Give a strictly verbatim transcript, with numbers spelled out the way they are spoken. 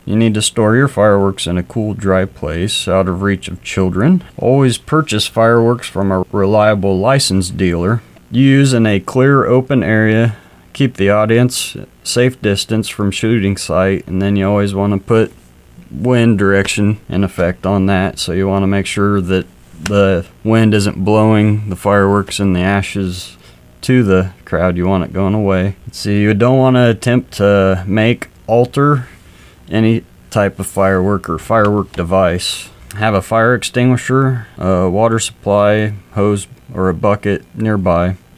You need to store your fireworks in a cool, dry place out of reach of children. Always purchase fireworks from a reliable licensed dealer. Use in a clear, open area. Keep the audience safe distance from shooting site, and then you always want to put wind direction in effect on that. So you want to make sure that the wind isn't blowing the fireworks and the ashes to the crowd. You want it going away. So you don't want to attempt to make, alter any type of firework or firework device. Have a fire extinguisher, a water supply, hose, or a bucket nearby.